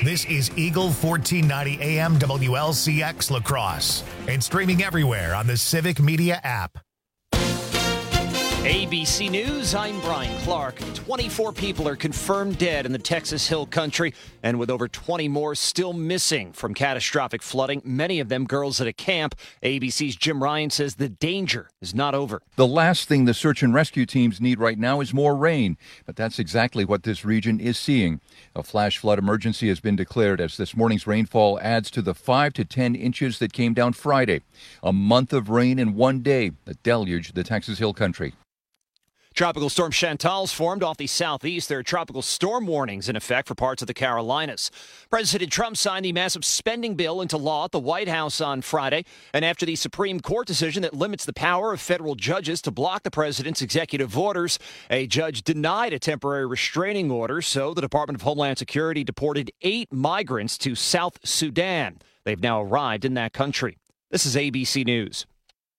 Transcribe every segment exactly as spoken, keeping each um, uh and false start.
This is Eagle fourteen ninety A M W L C X La Crosse and streaming everywhere on the Civic Media app. A B C News, I'm Brian Clark. twenty-four people are confirmed dead in the Texas Hill Country, and with over twenty more still missing from catastrophic flooding, many of them girls at a camp. A B C's Jim Ryan says the danger is not over. The last thing the search and rescue teams need right now is more rain, but that's exactly what this region is seeing. A flash flood emergency has been declared as this morning's rainfall adds to the five to ten inches that came down Friday. A month of rain in one day that deluged the Texas Hill Country. Tropical storm Chantal's formed off the southeast. There are tropical storm warnings in effect for parts of the Carolinas. President Trump signed the massive spending bill into law at the White House on Friday. And after the Supreme Court decision that limits the power of federal judges to block the president's executive orders, a judge denied a temporary restraining order. So the Department of Homeland Security deported eight migrants to South Sudan. They've now arrived in that country. This is A B C News.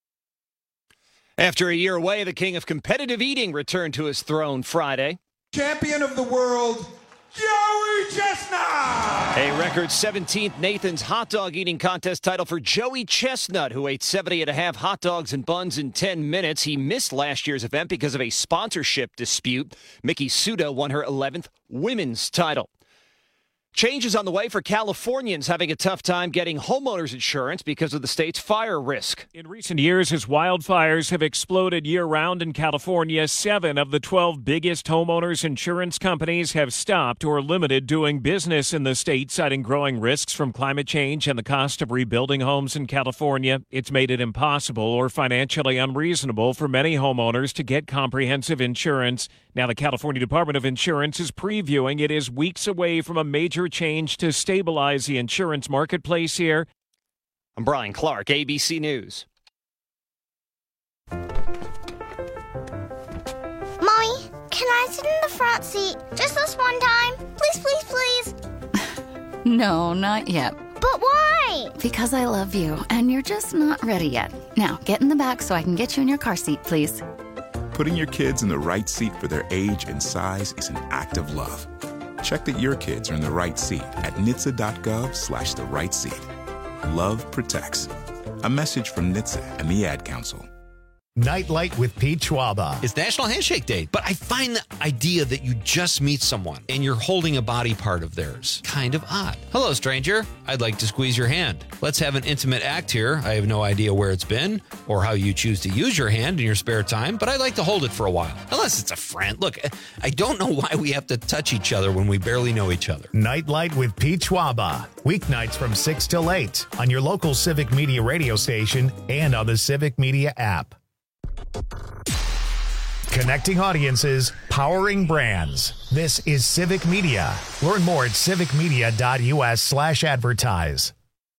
After a year away, the king of competitive eating returned to his throne Friday. Champion of the world, Joey Chestnut! A record seventeenth Nathan's hot dog eating contest title for Joey Chestnut, who ate seventy and a half hot dogs and buns in ten minutes. He missed last year's event because of a sponsorship dispute. Mickey Suda won her eleventh women's title. Changes on the way for Californians having a tough time getting homeowners insurance because of the state's fire risk. In recent years, as wildfires have exploded year-round in California, seven of the twelve biggest homeowners insurance companies have stopped or limited doing business in the state, citing growing risks from climate change and the cost of rebuilding homes in California. It's made it impossible or financially unreasonable for many homeowners to get comprehensive insurance. Now, the California Department of Insurance is previewing it is weeks away from a major change to stabilize the insurance marketplace here. I'm Brian Clark, A B C News. Mommy, can I sit in the front seat just this one time? Please, please, please. No, not yet. But why? Because I love you, and you're just not ready yet. Now, get in the back so I can get you in your car seat, please. Putting your kids in the right seat for their age and size is an act of love. Check that your kids are in the right seat at N H T S A dot gov slash the right seat. Love protects. A message from N H T S A and the Ad Council. Nightlight with Pete Schwaba. It's National Handshake Day, but I find the idea that you just meet someone and you're holding a body part of theirs kind of odd. Hello, stranger. I'd like to squeeze your hand. Let's have an intimate act here. I have no idea where it's been or how you choose to use your hand in your spare time, but I'd like to hold it for a while. Unless it's a friend. Look, I don't know why we have to touch each other when we barely know each other. Nightlight with Pete Schwaba. Weeknights from six till eight on your local Civic Media radio station and on the Civic Media app. Connecting audiences, powering brands. This is Civic Media. Learn more at civicmedia.us slash advertise.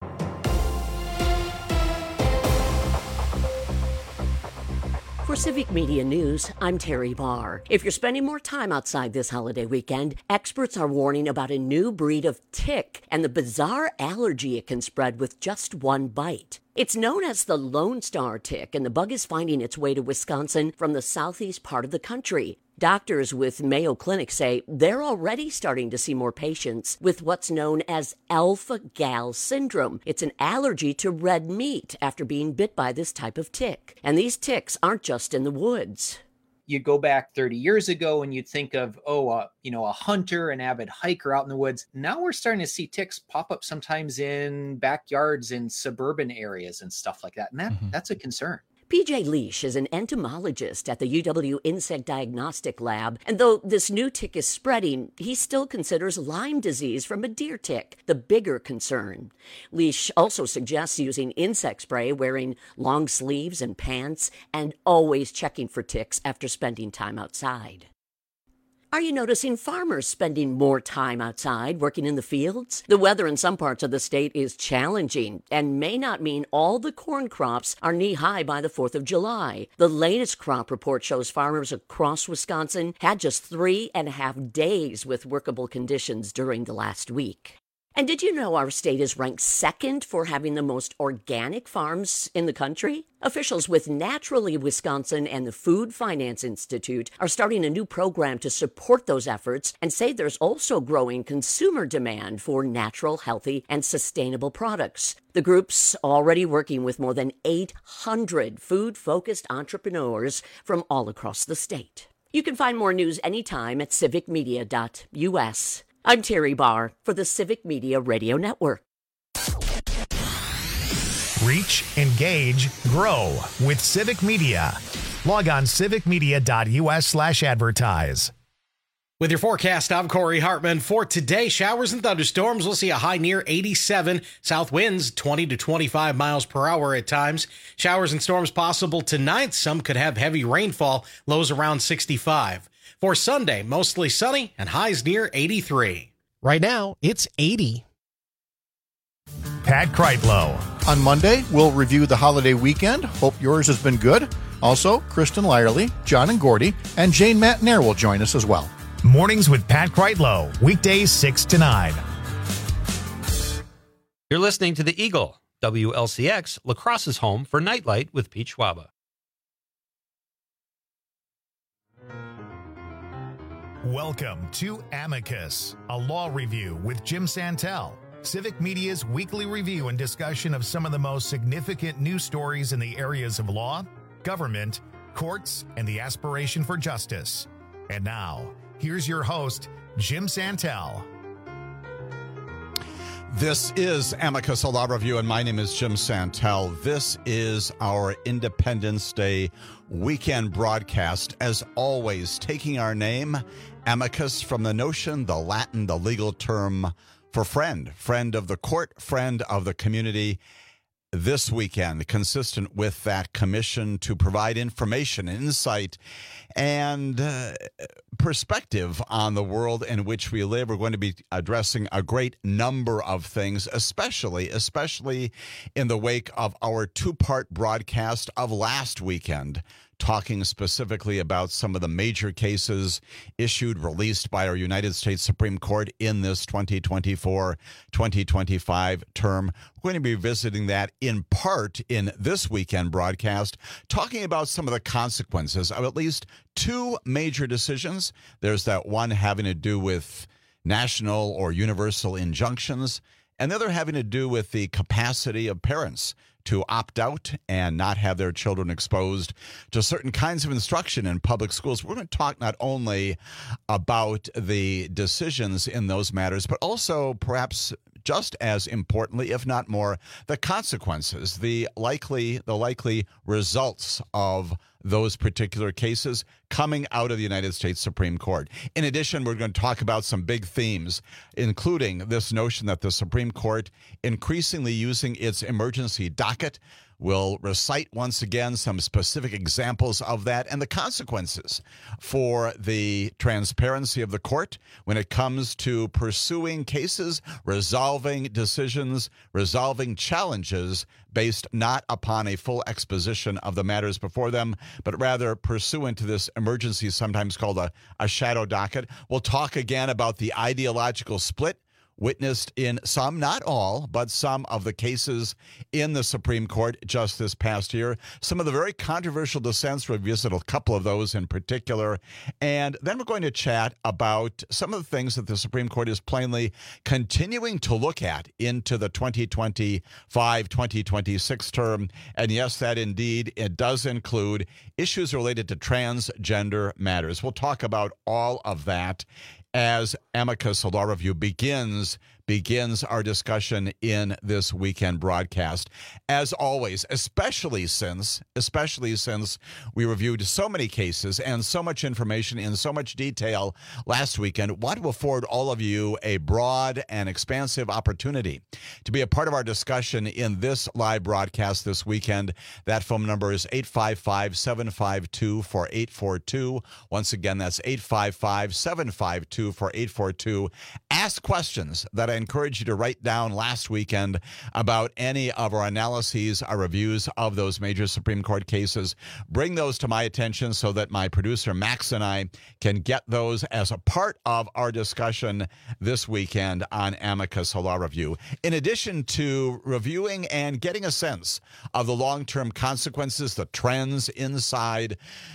For Civic Media News, I'm Terry Barr. If you're spending more time outside this holiday weekend, experts are warning about a new breed of tick and the bizarre allergy it can spread with just one bite. It's known as the Lone Star tick, and the bug is finding its way to Wisconsin from the southeast part of the country. Doctors with Mayo Clinic say they're already starting to see more patients with what's known as alpha-gal syndrome. It's an allergy to red meat after being bit by this type of tick. And these ticks aren't just in the woods. You go back thirty years ago and you'd think of, oh, uh, you know, a hunter, an avid hiker out in the woods. Now we're starting to see ticks pop up sometimes in backyards in suburban areas and stuff like that. And that, mm-hmm. that's a concern. P J Leash is an entomologist at the U W Insect Diagnostic Lab, and though this new tick is spreading, he still considers Lyme disease from a deer tick the bigger concern. Leash also suggests using insect spray, wearing long sleeves and pants, and always checking for ticks after spending time outside. Are you noticing farmers spending more time outside working in the fields? The weather in some parts of the state is challenging and may not mean all the corn crops are knee-high by the fourth of July. The latest crop report shows farmers across Wisconsin had just three and a half days with workable conditions during the last week. And did you know our state is ranked second for having the most organic farms in the country? Officials with Naturally Wisconsin and the Food Finance Institute are starting a new program to support those efforts and say there's also growing consumer demand for natural, healthy, and sustainable products. The group's already working with more than eight hundred food-focused entrepreneurs from all across the state. You can find more news anytime at civic media dot U S. I'm Terry Barr for the Civic Media Radio Network. Reach, engage, grow with Civic Media. Log on civic media dot U S slash advertise. With your forecast, I'm Corey Hartman. For today, showers and thunderstorms. We'll see a high near eighty-seven. South winds twenty to twenty-five miles per hour at times. Showers and storms possible tonight. Some could have heavy rainfall. Lows around sixty-five. For Sunday, mostly sunny and highs near eighty-three. Right now, it's eighty. Pat Kreitlow. On Monday, we'll review the holiday weekend. Hope yours has been good. Also, Kristen Lyerly, John and Gordy, and Jane Matnair will join us as well. Mornings with Pat Kreitlow, weekdays six to nine. You're listening to The Eagle, W L C X, La Crosse's home for Nightlight with Pete Schwaba. Welcome to Amicus, a law review with Jim Santel, Civic Media's weekly review and discussion of some of the most significant news stories in the areas of law, government, courts, and the aspiration for justice. And now, here's your host, Jim Santel. This is Amicus, a law review, and my name is Jim Santel. This is our Independence Day weekend broadcast. As always, taking our name, Amicus, from the notion, the Latin, the legal term for friend, friend of the court, friend of the community. This weekend, consistent with that commission to provide information, insight, and uh, perspective on the world in which we live. We're going to be addressing a great number of things, especially, especially in the wake of our two-part broadcast of last weekend, talking specifically about some of the major cases issued, released by our United States Supreme Court in this twenty twenty-four twenty twenty-five term. We're going to be visiting that in part in this weekend broadcast, talking about some of the consequences of at least two major decisions. There's that one having to do with national or universal injunctions, and the other having to do with the capacity of parents to opt out and not have their children exposed to certain kinds of instruction in public schools. We're going to talk not only about the decisions in those matters, but also perhaps just as importantly, if not more, the consequences, the likely, the likely results of those particular cases coming out of the United States Supreme Court. In addition, we're going to talk about some big themes, including this notion that the Supreme Court, increasingly using its emergency docket, will recite once again some specific examples of that and the consequences for the transparency of the court when it comes to pursuing cases, resolving decisions, resolving challenges based not upon a full exposition of the matters before them, but rather pursuant to this emergency, sometimes called a, a shadow docket. We'll talk again about the ideological split witnessed in some, not all, but some of the cases in the Supreme Court just this past year. Some of the very controversial dissents, we'll visit a couple of those in particular. And then we're going to chat about some of the things that the Supreme Court is plainly continuing to look at into the twenty twenty-five twenty twenty-six term. And yes, that indeed, it does include issues related to transgender matters. We'll talk about all of that as Amicus, a law review, begins begins our discussion in this weekend broadcast. As always, especially since, especially since we reviewed so many cases and so much information in so much detail last weekend, want to afford all of you a broad and expansive opportunity to be a part of our discussion in this live broadcast this weekend. That phone number is eight five five, seven five two, four eight four two. Once again, that's eight five five, seven five two, four eight four two. Ask questions that I encourage you to write down last weekend about any of our analyses, our reviews of those major Supreme Court cases. Bring those to my attention so that my producer Max and I can get those as a part of our discussion this weekend on Amicus Law Review. In addition to reviewing and getting a sense of the long-term consequences, the trends inside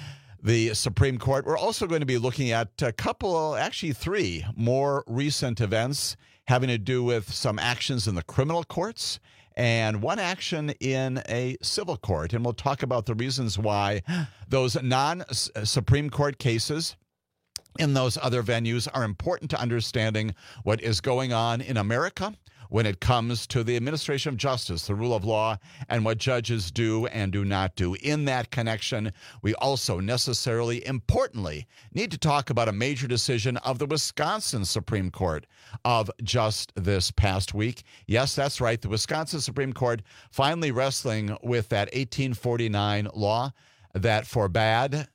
the Supreme Court, we're also going to be looking at a couple, actually three, more recent events having to do with some actions in the criminal courts and one action in a civil court. And we'll talk about the reasons why those non-Supreme Court cases in those other venues are important to understanding what is going on in America when it comes to the administration of justice, the rule of law, and what judges do and do not do. In that connection, we also necessarily, importantly, need to talk about a major decision of the Wisconsin Supreme Court of just this past week. Yes, that's right. The Wisconsin Supreme Court finally wrestling with that eighteen forty-nine law that forbade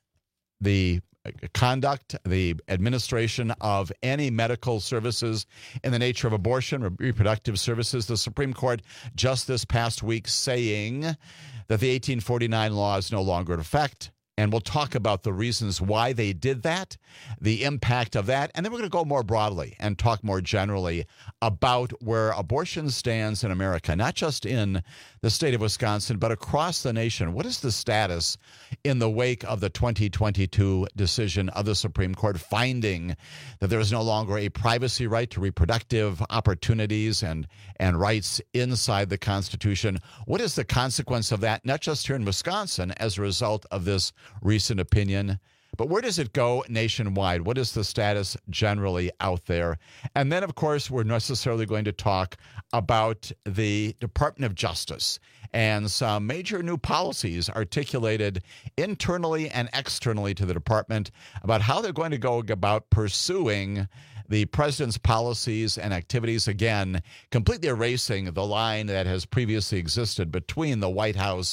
the conduct, the administration of any medical services in the nature of abortion or reproductive services. The Supreme Court just this past week saying that the eighteen forty-nine law is no longer in effect. And we'll talk about the reasons why they did that, the impact of that, and then we're going to go more broadly and talk more generally about where abortion stands in America, not just in the state of Wisconsin, but across the nation. What is the status in the wake of the twenty twenty-two decision of the Supreme Court finding that there is no longer a privacy right to reproductive opportunities and, and rights inside the Constitution? What is the consequence of that, not just here in Wisconsin as a result of this recent opinion, but where does it go nationwide? What is the status generally out there? And then, of course, we're necessarily going to talk about the Department of Justice and some major new policies articulated internally and externally to the department about how they're going to go about pursuing the president's policies and activities, again, completely erasing the line that has previously existed between the White House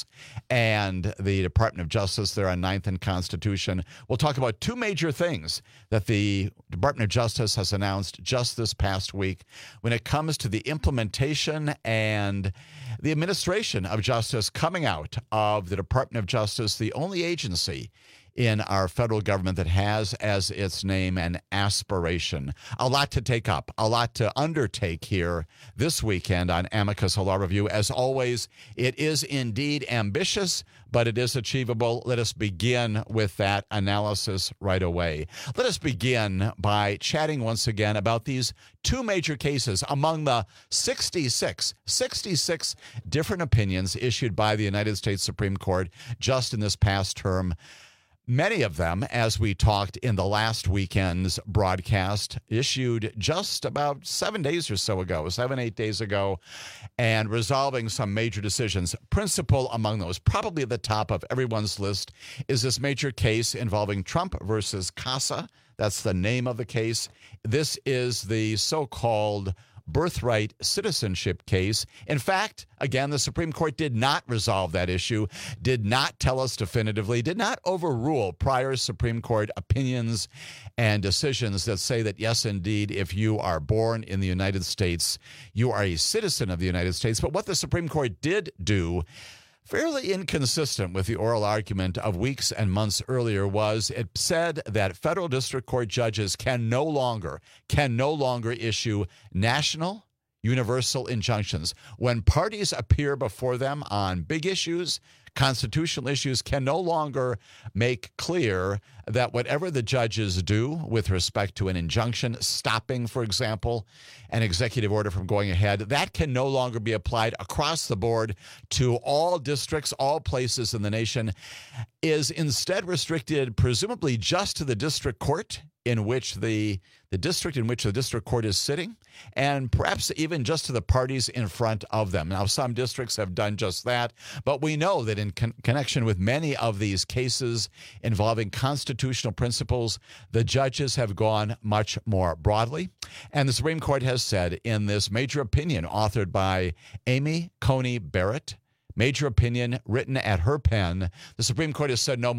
and the Department of Justice there on ninth and Constitution. We'll talk about two major things that the Department of Justice has announced just this past week when it comes to the implementation and the administration of justice coming out of the Department of Justice, the only agency in our federal government that has as its name an aspiration. A lot to take up, a lot to undertake here this weekend on Amicus Law Review. As always, it is indeed ambitious, but it is achievable. Let us begin with that analysis right away. Let us begin by chatting once again about these two major cases among the sixty-six, sixty-six different opinions issued by the United States Supreme Court just in this past term. Many of them, as we talked in the last weekend's broadcast, issued just about seven days or so ago, seven, eight days ago, and resolving some major decisions. Principal among those, probably at the top of everyone's list, is this major case involving Trump versus CASA. That's the name of the case. This is the so-called birthright citizenship case. In fact, again, the Supreme Court did not resolve that issue, did not tell us definitively, did not overrule prior Supreme Court opinions and decisions that say that, yes, indeed, if you are born in the United States, you are a citizen of the United States. But what the Supreme Court did do, fairly inconsistent with the oral argument of weeks and months earlier, was it said that federal district court judges can no longer, can no longer issue national universal injunctions. When parties appear before them on big issues, constitutional issues, can no longer make clear that whatever the judges do with respect to an injunction, stopping, for example, an executive order from going ahead, that can no longer be applied across the board to all districts, all places in the nation, is instead restricted presumably just to the district court in which the the district in which the district court is sitting, and perhaps even just to the parties in front of them. Now, some districts have done just that, but we know that in con- connection with many of these cases involving constitutional principles, the judges have gone much more broadly. And the Supreme Court has said in this major opinion authored by Amy Coney Barrett, major opinion written at her pen, the Supreme Court has said no more.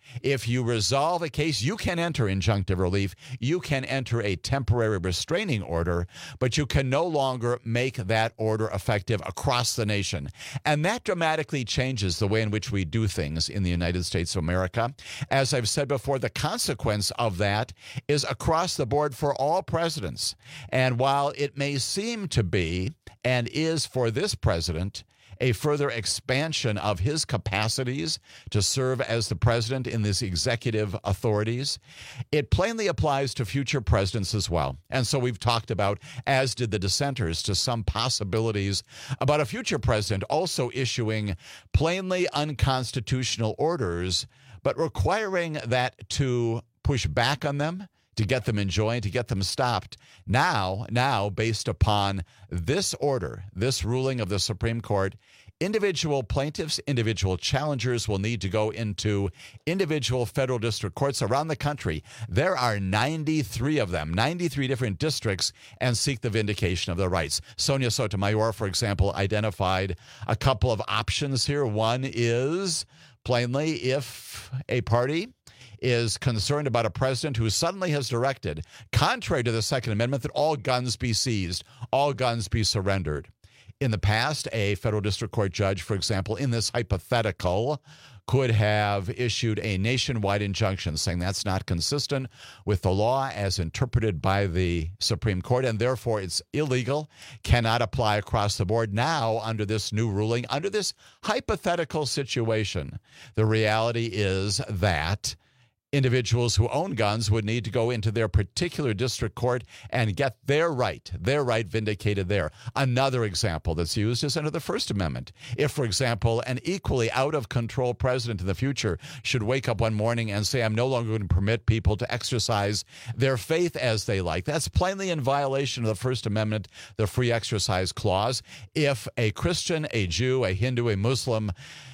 If you resolve a case, you can enter injunctive relief. You can enter a temporary restraining order, but you can no longer make that order effective across the nation. And that dramatically changes the way in which we do things in the United States of America. As I've said before, the consequence of that is across the board for all presidents. And while it may seem to be, and is for this president, a further expansion of his capacities to serve as the president in these executive authorities, it plainly applies to future presidents as well. And so we've talked about, as did the dissenters, to some possibilities about a future president also issuing plainly unconstitutional orders, but requiring that to push back on them, to get them enjoined, to get them stopped. Now, now, based upon this order, this ruling of the Supreme Court, individual plaintiffs, individual challengers will need to go into individual federal district courts around the country. There are ninety-three of them, ninety-three different districts, and seek the vindication of their rights. Sonia Sotomayor, for example, identified a couple of options here. One is, plainly, if a party is concerned about a president who suddenly has directed, contrary to the Second Amendment, that all guns be seized, all guns be surrendered. In the past, a federal district court judge, for example, in this hypothetical, could have issued a nationwide injunction saying that's not consistent with the law as interpreted by the Supreme Court, and therefore it's illegal, cannot apply across the board. Now, under this new ruling, under this hypothetical situation, the reality is that individuals who own guns would need to go into their particular district court and get their right, their right vindicated there. Another example that's used is under the First Amendment. If, for example, an equally out-of-control president in the future should wake up one morning and say, I'm no longer going to permit people to exercise their faith as they like, that's plainly in violation of the First Amendment, the Free Exercise Clause. If a Christian, a Jew, a Hindu, a Muslim,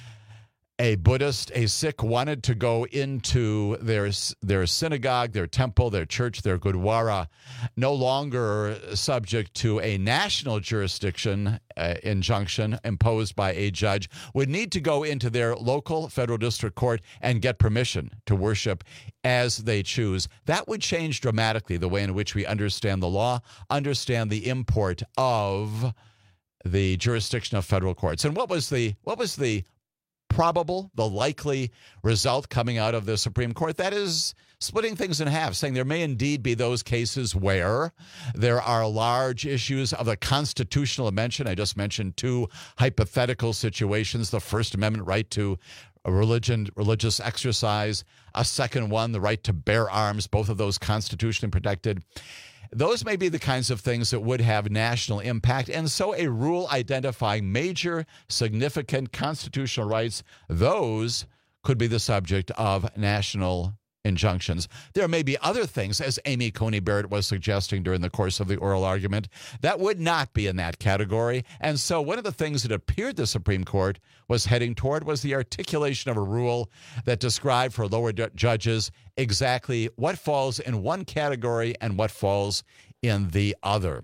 a Buddhist, a Sikh wanted to go into their their synagogue, their temple, their church, their gurdwara, no longer subject to a national jurisdiction uh, injunction imposed by a judge, would need to go into their local federal district court and get permission to worship as they choose. That would change dramatically the way in which we understand the law, understand the import of the jurisdiction of federal courts. And what was the what was the probable, the likely result coming out of the Supreme Court? That is splitting things in half, saying there may indeed be those cases where there are large issues of the constitutional dimension. I just mentioned two hypothetical situations: the First Amendment right to a religion, religious exercise, a second one, the right to bear arms, both of those constitutionally protected. Those may be the kinds of things that would have national impact, and so a rule identifying major, significant constitutional rights, those could be the subject of national injunctions. There may be other things, as Amy Coney Barrett was suggesting during the course of the oral argument, that would not be in that category. And so one of the things that appeared the Supreme Court was heading toward was the articulation of a rule that described for lower d- judges exactly what falls in one category and what falls in the other.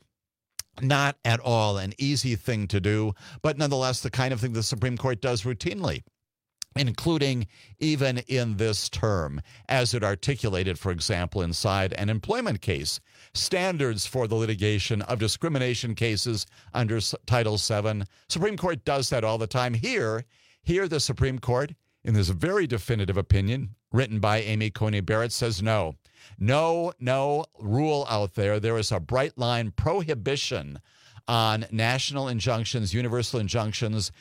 Not at all an easy thing to do, but nonetheless the kind of thing the Supreme Court does routinely, including even in this term, as it articulated, for example, inside an employment case, standards for the litigation of discrimination cases under Title seven. Supreme Court does that all the time. Here, here the Supreme Court, in this very definitive opinion written by Amy Coney Barrett, says no. No, no rule out there. There is a bright line prohibition on national injunctions, universal injunctions,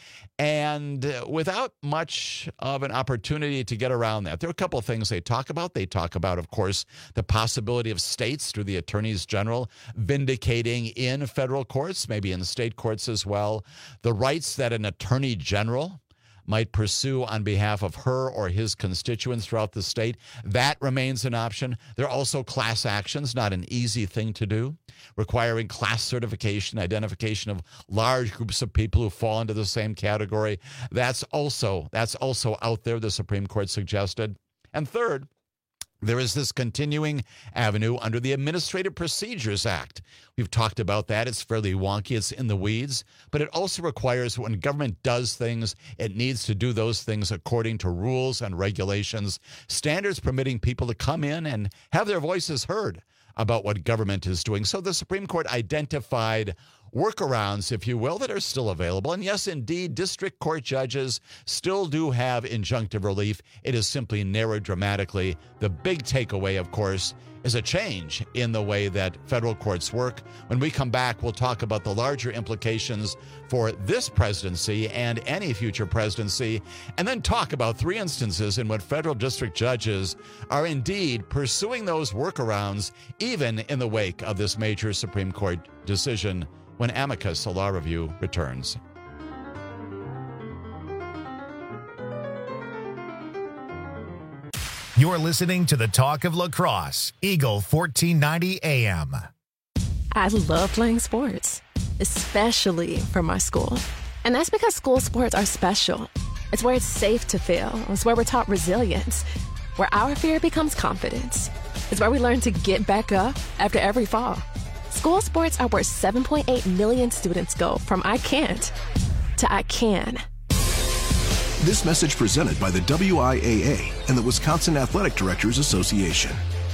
and without much of an opportunity to get around that. There are a couple of things they talk about. They talk about, of course, the possibility of states through the attorneys general vindicating in federal courts, maybe in state courts as well, the rights that an attorney general might pursue on behalf of her or his constituents throughout the state. That remains an option. There are also class actions, not an easy thing to do, requiring class certification, identification of large groups of people who fall into the same category. That's also, that's also out there, the Supreme Court suggested. And third, There is this continuing avenue under the Administrative Procedures Act. We've talked about that. It's fairly wonky. It's in the weeds. But it also requires when government does things, it needs to do those things according to rules and regulations, standards permitting people to come in and have their voices heard about what government is doing. So the Supreme Court identified workarounds, if you will, that are still available. And yes, indeed, district court judges still do have injunctive relief. It is simply narrowed dramatically. The big takeaway, of course, is a change in the way that federal courts work. When we come back, we'll talk about the larger implications for this presidency and any future presidency, and then talk about three instances in what federal district judges are indeed pursuing those workarounds, even in the wake of this major Supreme Court decision, when Amicus, a law review, returns. You're listening to the Talk of La Crosse, Eagle fourteen ninety A M. I love playing sports, especially for my school. And that's because school sports are special. It's where it's safe to fail. It's where we're taught resilience, where our fear becomes confidence. It's where we learn to get back up after every fall. School sports are where seven point eight million students go from I can't to I can. This message presented by the W I A A and the Wisconsin Athletic Directors Association.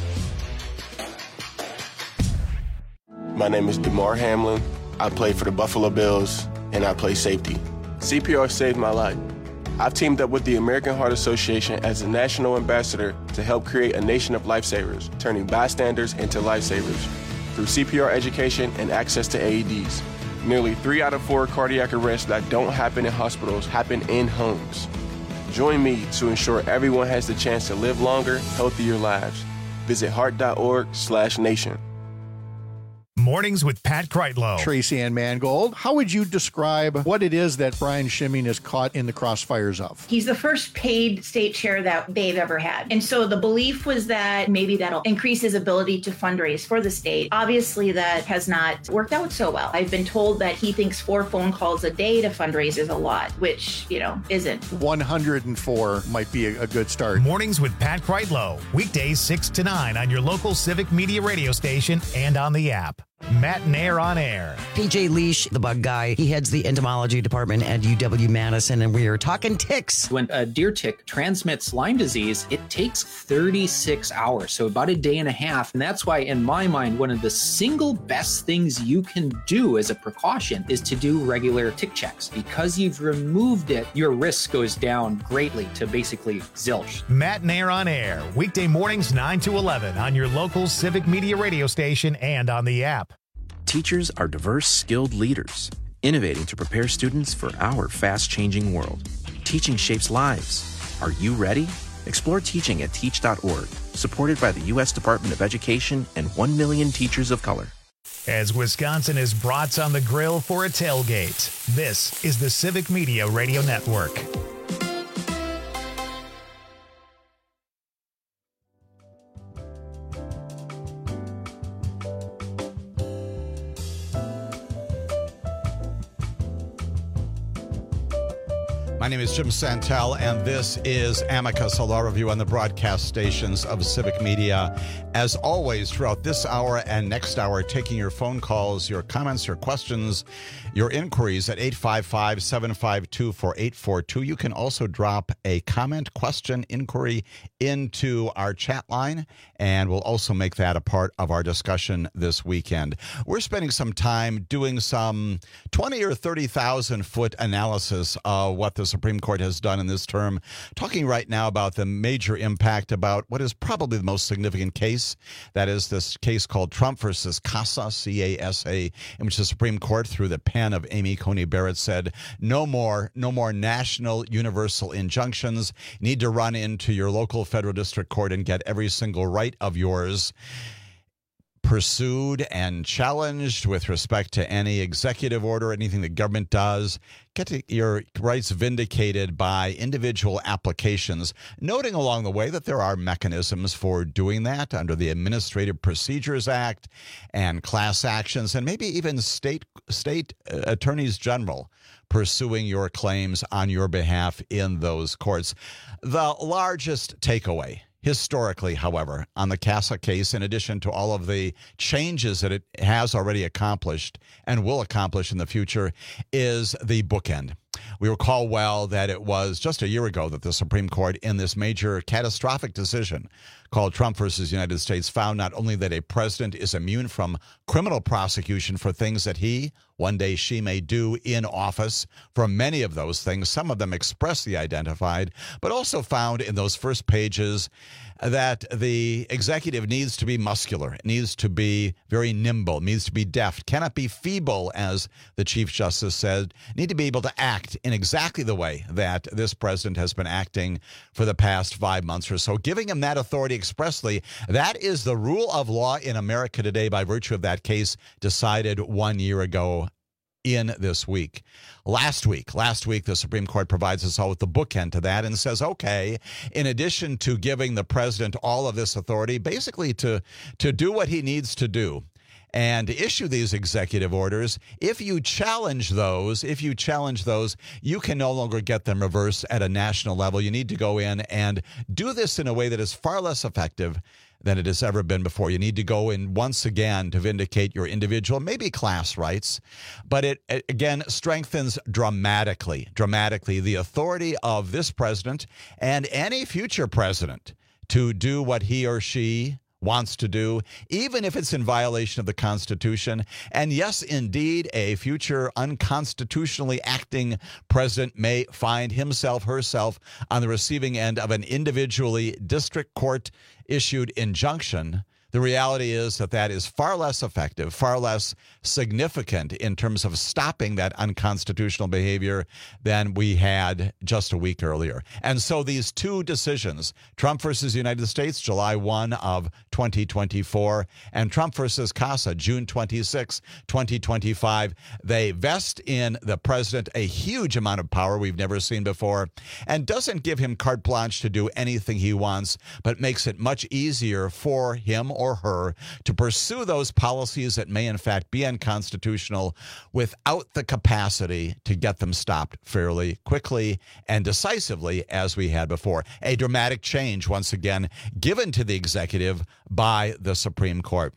My name is DeMar Hamlin. I play for the Buffalo Bills, and I play safety. C P R saved my life. I've teamed up with the American Heart Association as a national ambassador to help create a nation of lifesavers, turning bystanders into lifesavers through C P R education and access to A E Ds. Nearly three out of four cardiac arrests that don't happen in hospitals happen in homes. Join me to ensure everyone has the chance to live longer, healthier lives. Visit heart.org slash nation. Mornings with Pat Kreitlow. Tracy Ann Mangold, how would you describe what it is that Brian Schimming is caught in the crossfires of? He's the first paid state chair that they've ever had. And so the belief was that maybe that'll increase his ability to fundraise for the state. Obviously, that has not worked out so well. I've been told that he thinks four phone calls a day to fundraise is a lot, which, you know, isn't. one hundred four might be a, a good start. Mornings with Pat Kreitlow. Weekdays six to nine on your local Civic Media radio station and on the app. Matt and Air on Air. P J Leash, the bug guy, he heads the entomology department at U W-Madison, and we are talking ticks. When a deer tick transmits Lyme disease, it takes thirty-six hours, so about a day and a half. And that's why, in my mind, one of the single best things you can do as a precaution is to do regular tick checks. Because you've removed it, your risk goes down greatly to basically zilch. Matt and Air on Air. Weekday mornings nine to eleven on your local Civic Media radio station and on the app. Teachers are diverse, skilled leaders, innovating to prepare students for our fast-changing world. Teaching shapes lives. Are you ready? Explore teaching at teach dot org, supported by the U S Department of Education and one million teachers of color. As Wisconsin is brats on the grill for a tailgate, this is the Civic Media Radio Network. My name is Jim Santel, and this is Amicus, a law review on the broadcast stations of Civic Media. As always, throughout this hour and next hour, taking your phone calls, your comments, your questions, your inquiries at eight five five, seven five two, four eight four two. You can also drop a comment, question, inquiry into our chat line, and we'll also make that a part of our discussion this weekend. We're spending some time doing some twenty or thirty thousand foot analysis of what the Supreme Court has done in this term, talking right now about the major impact about what is probably the most significant case. That is this case called Trump versus CASA, C A S A, in which the Supreme Court, through the pen of Amy Coney Barrett, said no more, no more national universal injunctions. You need to run into your local federal district court and get every single right of yours pursued and challenged with respect to any executive order, anything the government does. Get to your rights vindicated by individual applications, noting along the way that there are mechanisms for doing that under the Administrative Procedures Act and class actions, and maybe even state state attorneys general pursuing your claims on your behalf in those courts. The largest takeaway Historically, however, on the CASA case, in addition to all of the changes that it has already accomplished and will accomplish in the future, is the bookend. We recall well that it was just a year ago that the Supreme Court, in this major catastrophic decision called Trump versus United States, found not only that a president is immune from criminal prosecution for things that he, one day she may do in office, for many of those things, some of them expressly identified, but also found in those first pages that the executive needs to be muscular, it needs to be very nimble, needs to be deft, cannot be feeble, as the Chief Justice said, need to be able to act in exactly the way that this president has been acting for the past five months or so, giving him that authority expressly. That is the rule of law in America today by virtue of that case decided one year ago in this week. Last week, last week, the Supreme Court provides us all with the bookend to that and says, okay, in addition to giving the president all of this authority, basically to, to do what he needs to do and issue these executive orders, if you challenge those, if you challenge those, you can no longer get them reversed at a national level. You need to go in and do this in a way that is far less effective than it has ever been before. You need to go in once again to vindicate your individual, maybe class rights, but it, it again strengthens dramatically, dramatically the authority of this president and any future president to do what he or she wants to do, even if it's in violation of the Constitution. And yes, indeed, a future unconstitutionally acting president may find himself, herself on the receiving end of an individually district court issued injunction. The reality is that that is far less effective, far less significant in terms of stopping that unconstitutional behavior than we had just a week earlier. And so these two decisions, Trump versus the United States, July first of twenty twenty-four, and Trump versus CASA, June twenty-sixth, twenty twenty-five, they vest in the president a huge amount of power we've never seen before and doesn't give him carte blanche to do anything he wants, but makes it much easier for him or her to pursue those policies that may in fact be unconstitutional without the capacity to get them stopped fairly quickly and decisively as we had before. A dramatic change, once again, given to the executive by the Supreme Court.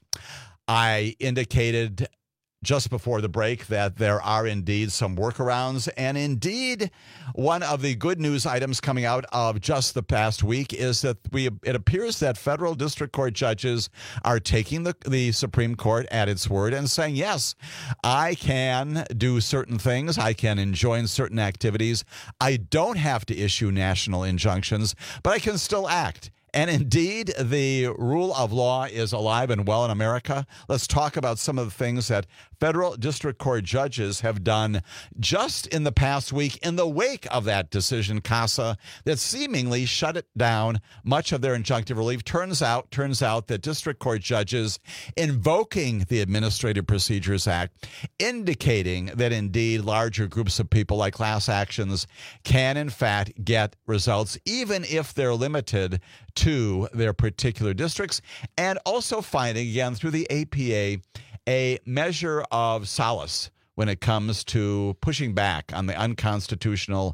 I indicated just before the break that there are indeed some workarounds, and indeed one of the good news items coming out of just the past week is that we it appears that federal district court judges are taking the, the Supreme Court at its word and saying, yes, I can do certain things, I can enjoin certain activities, I don't have to issue national injunctions, but I can still act. And indeed, the rule of law is alive and well in America. Let's talk about some of the things that federal district court judges have done just in the past week in the wake of that decision, CASA, that seemingly shut it down much of their injunctive relief. Turns out, turns out that district court judges invoking the Administrative Procedures Act, indicating that indeed larger groups of people like class actions can in fact get results, even if they're limited to their particular districts, and also finding, again, through the A P A, a measure of solace when it comes to pushing back on the unconstitutional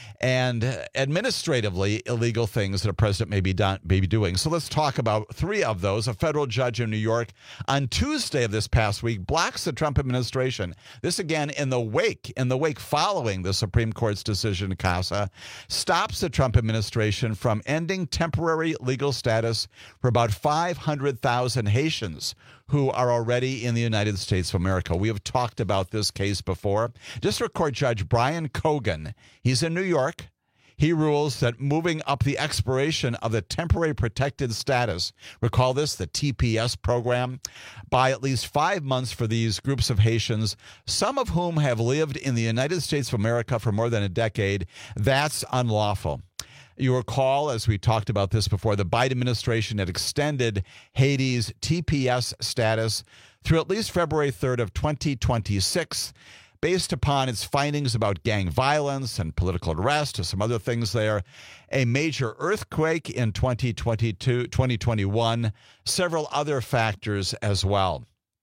and administratively illegal things that a president may be, done, may be doing. So let's talk about three of those. A federal judge in New York on Tuesday of this past week blocks the Trump administration. This again in the wake, in the wake following the Supreme Court's decision in CASA, stops the Trump administration from ending temporary legal status for about five hundred thousand Haitians who are already in the United States of America. We have talked about this case before. District Court Judge Brian Cogan, he's in New York. He rules that moving up the expiration of the temporary protected status, recall this, the T P S program, by at least five months for these groups of Haitians, some of whom have lived in the United States of America for more than a decade, that's unlawful. You recall, as we talked about this before, the Biden administration had extended Haiti's T P S status through at least February third of twenty twenty-six, based upon its findings about gang violence and political unrest and some other things there, a major earthquake in twenty twenty-two, twenty twenty-one, several other factors as well.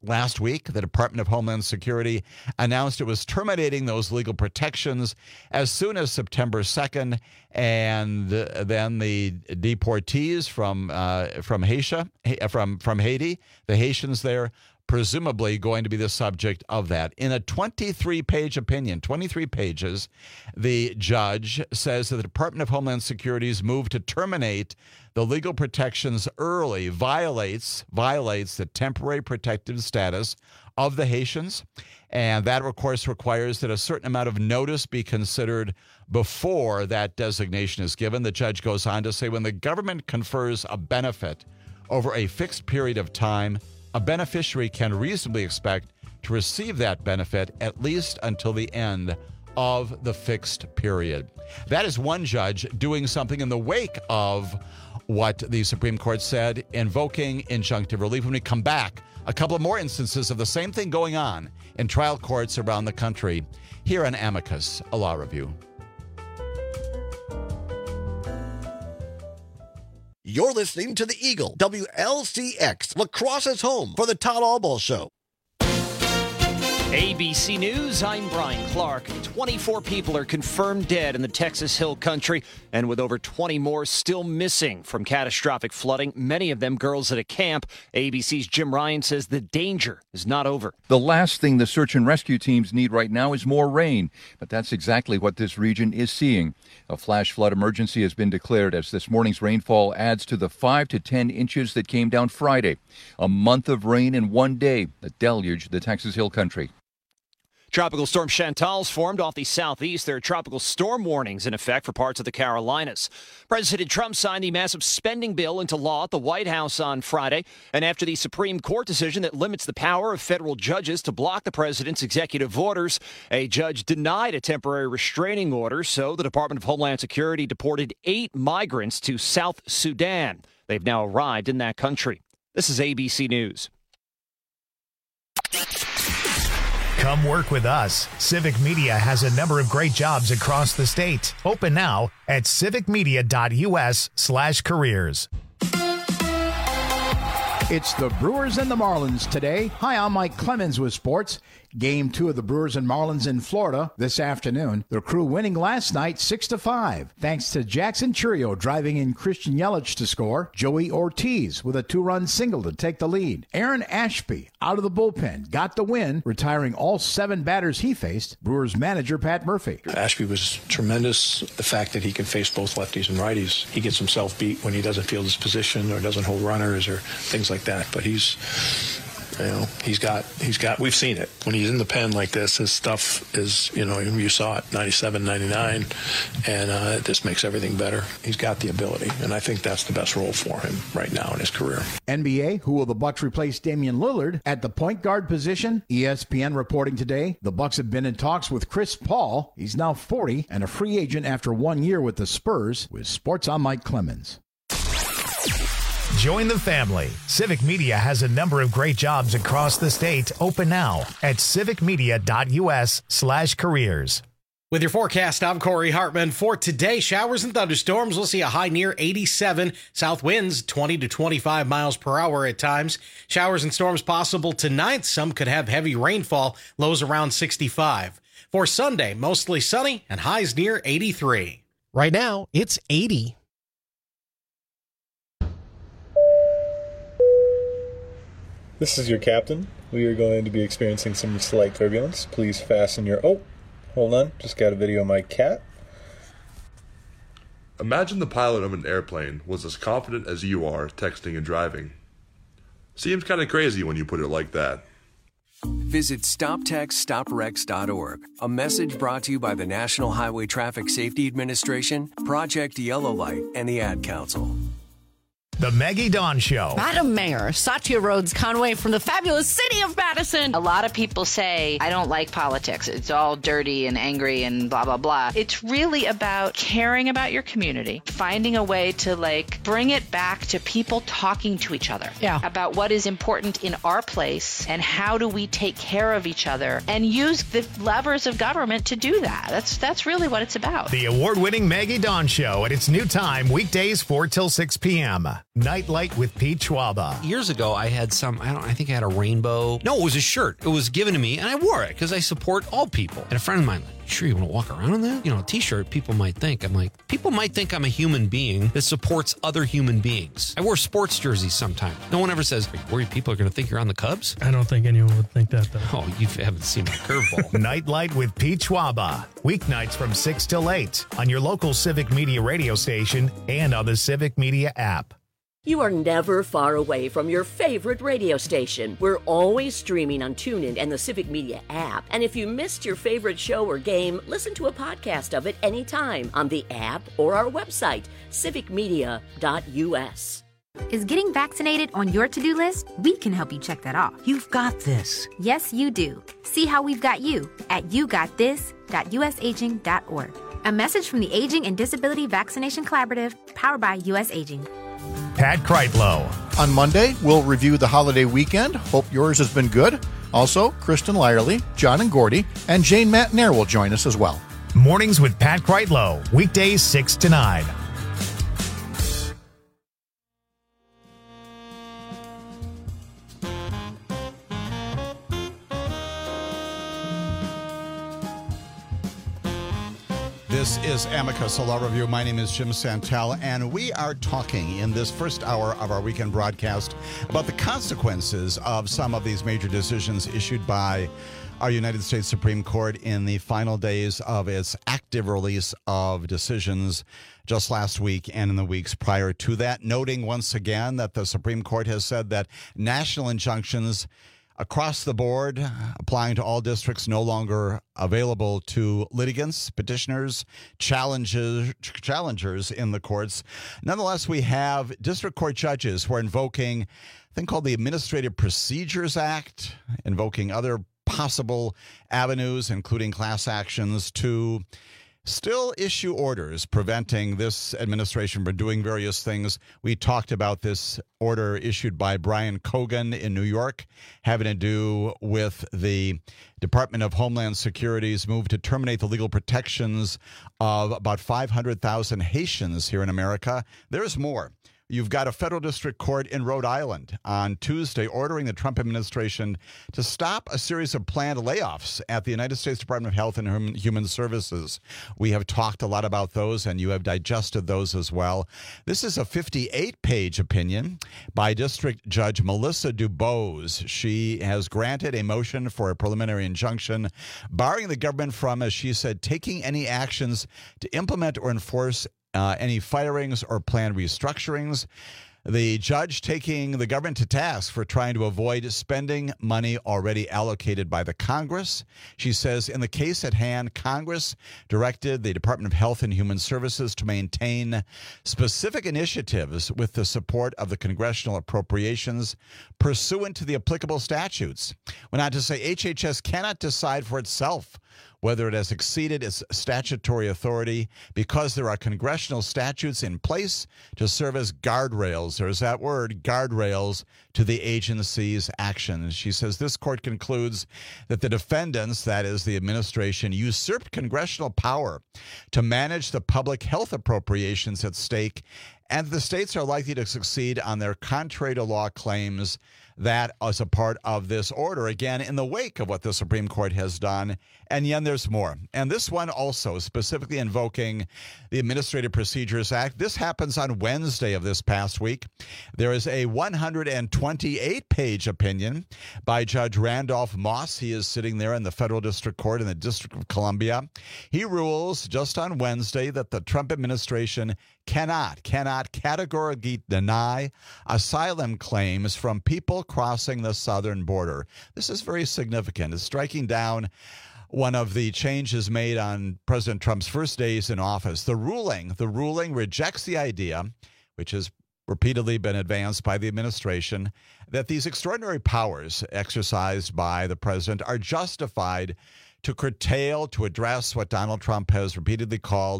last week, the Department of Homeland Security announced it was terminating those legal protections as soon as September second, and then the deportees from uh, from Haiti, from from Haiti, the Haitians there, presumably going to be the subject of that. In a twenty-three page opinion, twenty-three pages, the judge says that the Department of Homeland Security's move to terminate the legal protections early violates violates the temporary protected status of the Haitians. And that, of course, requires that a certain amount of notice be considered before that designation is given. The judge goes on to say when the government confers a benefit over a fixed period of time, a beneficiary can reasonably expect to receive that benefit at least until the end of the fixed period. That is one judge doing something in the wake of what the Supreme Court said, invoking injunctive relief. When we come back, a couple of more instances of the same thing going on in trial courts around the country here on Amicus, a law review. You're listening to the Eagle, W L C X, La Crosse's home for the Todd Albaugh Show. A B C News, I'm Brian Clark. twenty-four people are confirmed dead in the Texas Hill Country, and with over twenty more still missing from catastrophic flooding, many of them girls at a camp. A B C's Jim Ryan says the danger is not over. The last thing the search and rescue teams need right now is more rain, but that's exactly what this region is seeing. A flash flood emergency has been declared as this morning's rainfall adds to the five to ten inches that came down Friday. A month of rain in one day that deluged the Texas Hill Country. Tropical storm Chantal's formed off the southeast. There are tropical storm warnings in effect for parts of the Carolinas. President Trump signed the massive spending bill into law at the White House on Friday. And after the Supreme Court decision that limits the power of federal judges to block the president's executive orders, a judge denied a temporary restraining order. So the Department of Homeland Security deported eight migrants to South Sudan. They've now arrived in that country. This is A B C News. Come work with us. Civic Media has a number of great jobs across the state. Open now at civicmedia.us slash careers. It's the Brewers and the Marlins today. Hi, I'm Mike Clemens with sports. Game two of the Brewers and Marlins in Florida this afternoon. The Crew winning last night six to five, thanks to Jackson Churio driving in Christian Yelich to score. Joey Ortiz with a two-run single to take the lead. Aaron Ashby out of the bullpen got the win, retiring all seven batters he faced. Brewers manager Pat Murphy. Ashby was tremendous. The fact that he can face both lefties and righties. He gets himself beat when he doesn't field his position or doesn't hold runners or things like that. But he's... You know, he's got, he's got, we've seen it. When he's in the pen like this, his stuff is, you know, you saw it, ninety-seven, ninety-nine, and uh, it just makes everything better. He's got the ability, and I think that's the best role for him right now in his career. N B A, who will the Bucks replace Damian Lillard at the point guard position? E S P N reporting today, the Bucks have been in talks with Chris Paul. He's now forty and a free agent after one year with the Spurs. With Sports, I'm Mike Clemens. Join the family. Civic Media has a number of great jobs across the state. Open now at civicmedia.us slash careers. With your forecast, I'm Corey Hartman. For today, showers and thunderstorms. We'll see a high near eighty-seven. South winds twenty to twenty-five miles per hour at times. Showers and storms possible tonight. Some could have heavy rainfall. Lows around sixty-five. For Sunday, mostly sunny and highs near eighty-three. Right now, it's eighty. This is your captain. We are going to be experiencing some slight turbulence. Please fasten your... Oh, hold on. Just got a video of my cat. Imagine the pilot of an airplane was as confident as you are texting and driving. Seems kind of crazy when you put it like that. Visit stop text stop wrecks dot org. A message brought to you by the National Highway Traffic Safety Administration, Project Yellow Light, and the Ad Council. The Maggie Dawn Show. Madam Mayor, Satya Rhodes Conway from the fabulous city of Madison. A lot of people say, I don't like politics. It's all dirty and angry and blah, blah, blah. It's really about caring about your community, finding a way to, like, bring it back to people talking to each other. Yeah. About what is important in our place and how do we take care of each other and use the levers of government to do that. That's, that's really what it's about. The award-winning Maggie Dawn Show at its new time, weekdays four till six p.m. Nightlight with Pete Schwaba. Years ago, I had some, I don't I think I had a rainbow. No, it was a shirt. It was given to me, and I wore it because I support all people. And a friend of mine, like, you sure you want to walk around in that? You know, a t-shirt, people might think. I'm like, people might think I'm a human being that supports other human beings. I wear sports jerseys sometimes. No one ever says, are you worried people are going to think you're on the Cubs? I don't think anyone would think that, though. Oh, you haven't seen my curveball. Nightlight with Pete Schwaba. Weeknights from six till eight on your local Civic Media radio station and on the Civic Media app. You are never far away from your favorite radio station. We're always streaming on TuneIn and the Civic Media app. And if you missed your favorite show or game, listen to a podcast of it anytime on the app or our website, civic media dot u s. Is getting vaccinated on your to-do list? We can help you check that off. You've got this. Yes, you do. See how we've got you at you got this dot u s aging dot org. A message from the Aging and Disability Vaccination Collaborative, powered by U S Aging. Pat Kreitlow. On Monday, we'll review the holiday weekend. Hope yours has been good. Also, Kristen Lyerly, John and Gordy, and Jane Matnair will join us as well. Mornings with Pat Kreitlow. Weekdays six to nine. This is Amicus, a law review. My name is Jim Santel, and we are talking in this first hour of our weekend broadcast about the consequences of some of these major decisions issued by our United States Supreme Court in the final days of its active release of decisions just last week and in the weeks prior to that, noting once again that the Supreme Court has said that national injunctions across the board, applying to all districts, no longer available to litigants, petitioners, challenges, challengers in the courts. Nonetheless, we have district court judges who are invoking a thing called the Administrative Procedures Act, invoking other possible avenues, including class actions, to still issue orders preventing this administration from doing various things. We talked about this order issued by Brian Cogan in New York, having to do with the Department of Homeland Security's move to terminate the legal protections of about five hundred thousand Haitians here in America. There's more. You've got a federal district court in Rhode Island on Tuesday ordering the Trump administration to stop a series of planned layoffs at the United States Department of Health and Human Services. We have talked a lot about those, and you have digested those as well. This is a fifty-eight page opinion by District Judge Melissa Dubose. She has granted a motion for a preliminary injunction barring the government from, as she said, taking any actions to implement or enforce Uh, any firings or planned restructurings. The judge taking the government to task for trying to avoid spending money already allocated by the Congress. She says, in the case at hand, Congress directed the Department of Health and Human Services to maintain specific initiatives with the support of the congressional appropriations pursuant to the applicable statutes. Went on to say H H S cannot decide for itself whether it has exceeded its statutory authority because there are congressional statutes in place to serve as guardrails. There's that word, guardrails, to the agency's actions. She says this court concludes that the defendants, that is the administration, usurped congressional power to manage the public health appropriations at stake, and the states are likely to succeed on their contrary to law claims that as a part of this order, again, in the wake of what the Supreme Court has done. And yet there's more. And this one also specifically invoking the Administrative Procedures Act. This happens on Wednesday of this past week. There is a one hundred twenty-eight page opinion by Judge Randolph Moss. He is sitting there in the Federal District Court in the District of Columbia. He rules just on Wednesday that the Trump administration cannot, cannot categorically deny asylum claims from people crossing the southern border. This is very significant. It's striking down one of the changes made on President Trump's first days in office. The ruling, the ruling rejects the idea, which has repeatedly been advanced by the administration, that these extraordinary powers exercised by the president are justified to curtail, to address what Donald Trump has repeatedly called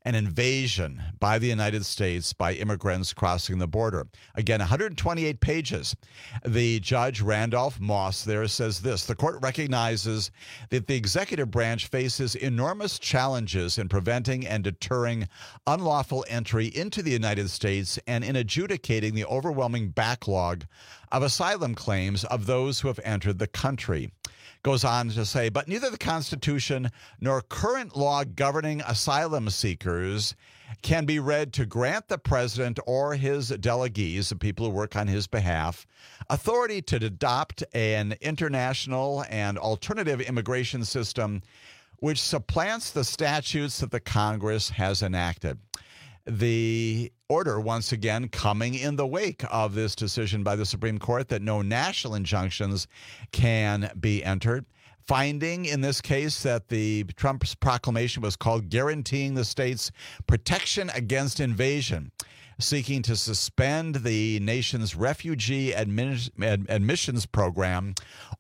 an invasion by the United States by immigrants crossing the border. Again, one hundred twenty-eight pages. The judge, Randolph Moss, there says this: the court recognizes that the executive branch faces enormous challenges in preventing and deterring unlawful entry into the United States and in adjudicating the overwhelming backlog of asylum claims of those who have entered the country. Goes on to say, but neither the Constitution nor current law governing asylum seekers can be read to grant the president or his delegates, the people who work on his behalf, authority to adopt an international and alternative immigration system which supplants the statutes that the Congress has enacted. The order, once again, coming in the wake of this decision by the Supreme Court that no national injunctions can be entered, finding in this case that the Trump's proclamation was called guaranteeing the state's protection against invasion, seeking to suspend the nation's refugee admin, ad, admissions program,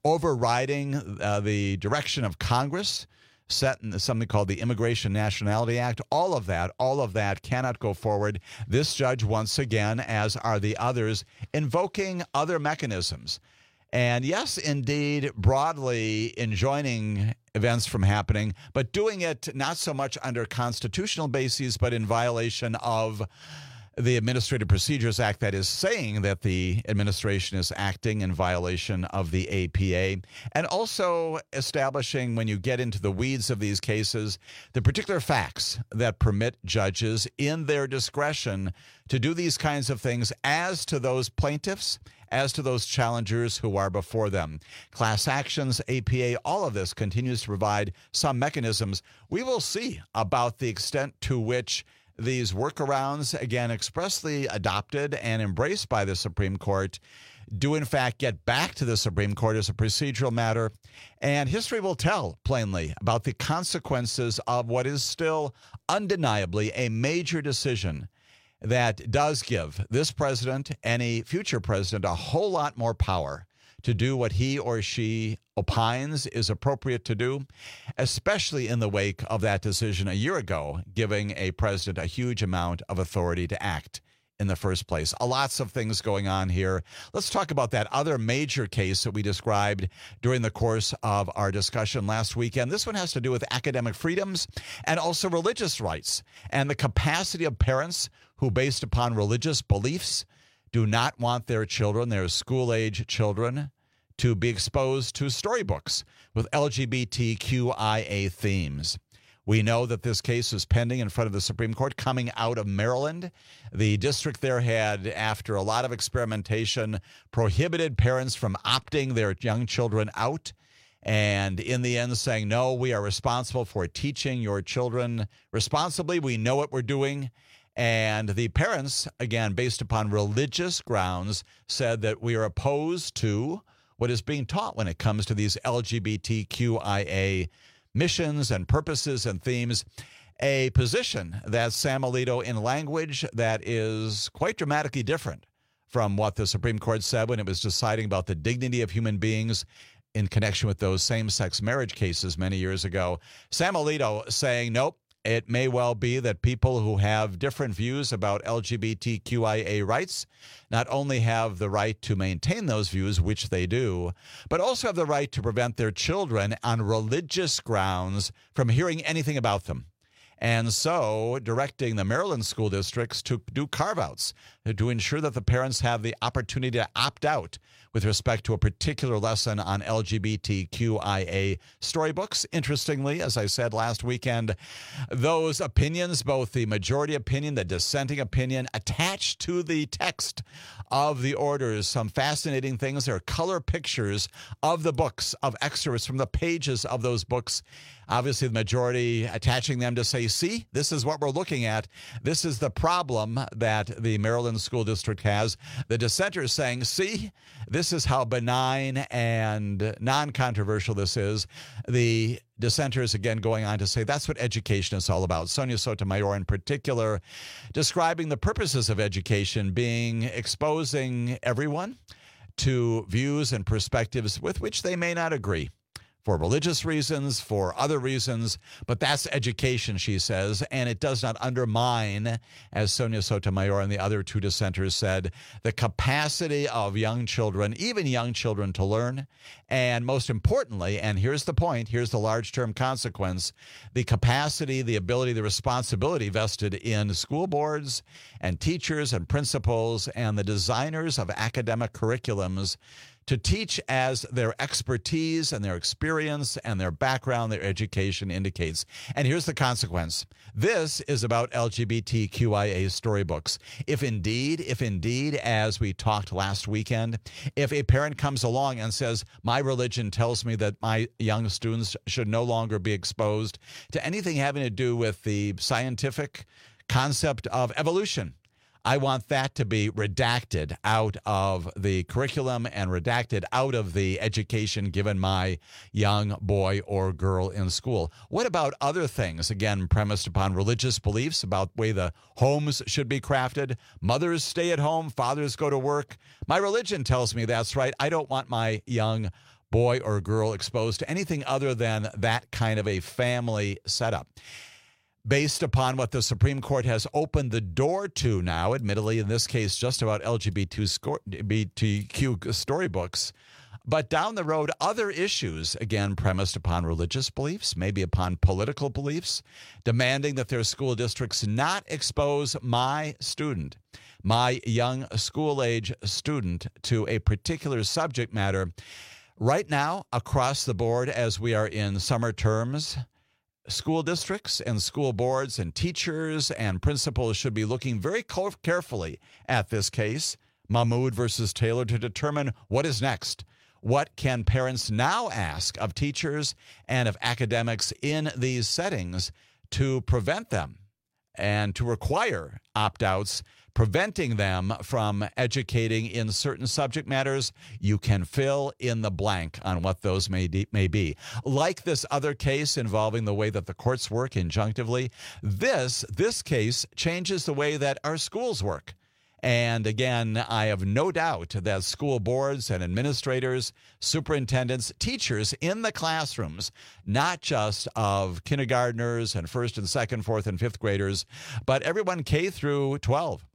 overriding uh, the direction of Congress, set in something called the Immigration Nationality Act. All of that, all of that cannot go forward. This judge, once again, as are the others, invoking other mechanisms. And yes, indeed, broadly enjoining events from happening, but doing it not so much under constitutional bases, but in violation of the Administrative Procedures Act, that is saying that the administration is acting in violation of the A P A, and also establishing, when you get into the weeds of these cases, the particular facts that permit judges in their discretion to do these kinds of things as to those plaintiffs, as to those challengers who are before them. Class actions, A P A, all of this continues to provide some mechanisms. We will see about the extent to which these workarounds, again, expressly adopted and embraced by the Supreme Court, do in fact get back to the Supreme Court as a procedural matter. And history will tell plainly about the consequences of what is still undeniably a major decision that does give this president, any future president, a whole lot more power to do what he or she opines is appropriate to do, especially in the wake of that decision a year ago, giving a president a huge amount of authority to act in the first place. A lots of things going on here. Let's talk about that other major case that we described during the course of our discussion last weekend. This one has to do with academic freedoms and also religious rights and the capacity of parents who, based upon religious beliefs, do not want their children, their school-age children, to be exposed to storybooks with L G B T Q I A themes. We know that this case is pending in front of the Supreme Court coming out of Maryland. The district there had, after a lot of experimentation, prohibited parents from opting their young children out. And in the end saying, no, we are responsible for teaching your children responsibly. We know what we're doing. And the parents, again, based upon religious grounds, said that we are opposed to what is being taught when it comes to these L G B T Q I A missions and purposes and themes, a position that Sam Alito, in language that is quite dramatically different from what the Supreme Court said when it was deciding about the dignity of human beings in connection with those same-sex marriage cases many years ago. Sam Alito saying, nope, it may well be that people who have different views about L G B T Q I A rights not only have the right to maintain those views, which they do, but also have the right to prevent their children on religious grounds from hearing anything about them. And so directing the Maryland school districts to do carve-outs to ensure that the parents have the opportunity to opt out with respect to a particular lesson on L G B T Q I A storybooks. Interestingly, as I said last weekend, those opinions, both the majority opinion, the dissenting opinion, attached to the text of the orders, some fascinating things. There are color pictures of the books, of excerpts from the pages of those books. Obviously, the majority attaching them to say, see, this is what we're looking at. This is the problem that the Maryland school district has. The dissenters saying, see, this is how benign and non-controversial this is. The dissenters, again, going on to say that's what education is all about. Sonia Sotomayor, in particular, describing the purposes of education being exposing everyone to views and perspectives with which they may not agree. for religious reasons, for other reasons, but that's education, she says, and it does not undermine, as Sonia Sotomayor and the other two dissenters said, the capacity of young children, even young children, to learn, and most importantly, and here's the point, here's the large-term consequence, the capacity, the ability, the responsibility vested in school boards and teachers and principals and the designers of academic curriculums to teach as their expertise and their experience and their background, their education indicates. And here's the consequence. This is about L G B T Q I A storybooks. If indeed, if indeed, as we talked last weekend, if a parent comes along and says, my religion tells me that my young students should no longer be exposed to anything having to do with the scientific concept of evolution, I want that to be redacted out of the curriculum and redacted out of the education given my young boy or girl in school. What about other things, again, premised upon religious beliefs about the way the homes should be crafted? Mothers stay at home, fathers go to work. My religion tells me that's right. I don't want my young boy or girl exposed to anything other than that kind of a family setup. Based upon what the Supreme Court has opened the door to now, admittedly in this case just about L G B T Q storybooks, but down the road other issues, again premised upon religious beliefs, maybe upon political beliefs, demanding that their school districts not expose my student, my young school-age student, to a particular subject matter. Right now, across the board, as we are in summer terms, school districts and school boards and teachers and principals should be looking very carefully at this case, Mahmoud versus Taylor, to determine what is next. What can parents now ask of teachers and of academics in these settings to prevent them and to require opt-outs, preventing them from educating in certain subject matters? You can fill in the blank on what those may, de- may be. Like this other case involving the way that the courts work injunctively, this, this case changes the way that our schools work. And again, I have no doubt that school boards and administrators, superintendents, teachers in the classrooms, not just of kindergartners and first and second, fourth and fifth graders, but everyone K through twelve,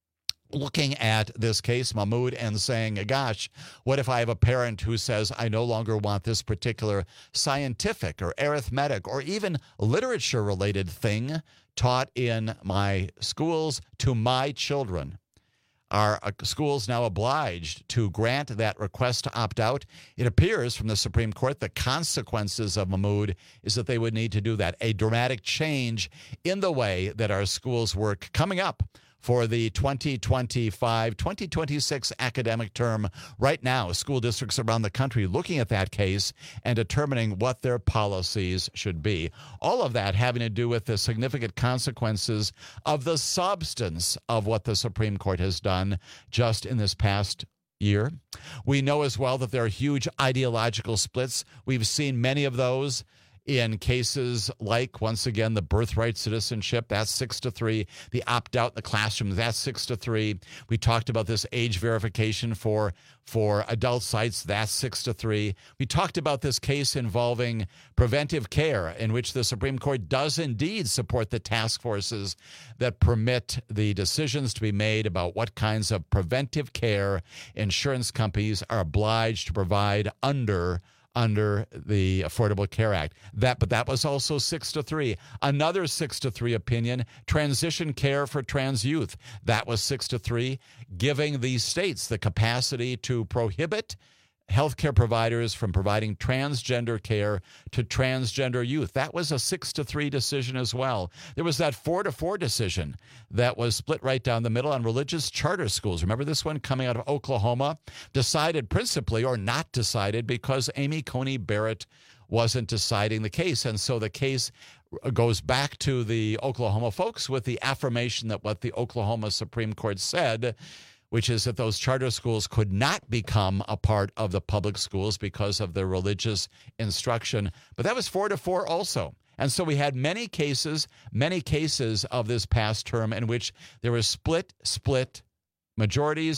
looking at this case, Mahmoud, and saying, gosh, what if I have a parent who says, I no longer want this particular scientific or arithmetic or even literature-related thing taught in my schools to my children? Are schools now obliged to grant that request to opt out? It appears from the Supreme Court the consequences of Mahmoud is that they would need to do that. A dramatic change in the way that our schools work coming up for the twenty twenty-five twenty twenty-six academic term. Right now, school districts around the country looking at that case and determining what their policies should be. All of that having to do with the significant consequences of the substance of what the Supreme Court has done just in this past year. We know as well that there are huge ideological splits. We've seen many of those in cases like, once again, the birthright citizenship, that's six to three. The opt-out in the classroom, that's six to three. We talked about this age verification for, for adult sites, that's six to three. We talked about this case involving preventive care, in which the Supreme Court does indeed support the task forces that permit the decisions to be made about what kinds of preventive care insurance companies are obliged to provide under under the Affordable Care Act. That, but that was also six to three. Another six to three opinion, transition care for trans youth. That was six to three, giving the states the capacity to prohibit healthcare providers from providing transgender care to transgender youth. That was a six to three decision as well. There was that four to four decision that was split right down the middle on religious charter schools. Remember this one coming out of Oklahoma? Decided principally, or not decided, because Amy Coney Barrett wasn't deciding the case. And so the case goes back to the Oklahoma folks with the affirmation that what the Oklahoma Supreme Court said, which is that those charter schools could not become a part of the public schools because of their religious instruction. But that was four to four also. And so we had many cases, many cases of this past term in which there were split, split majorities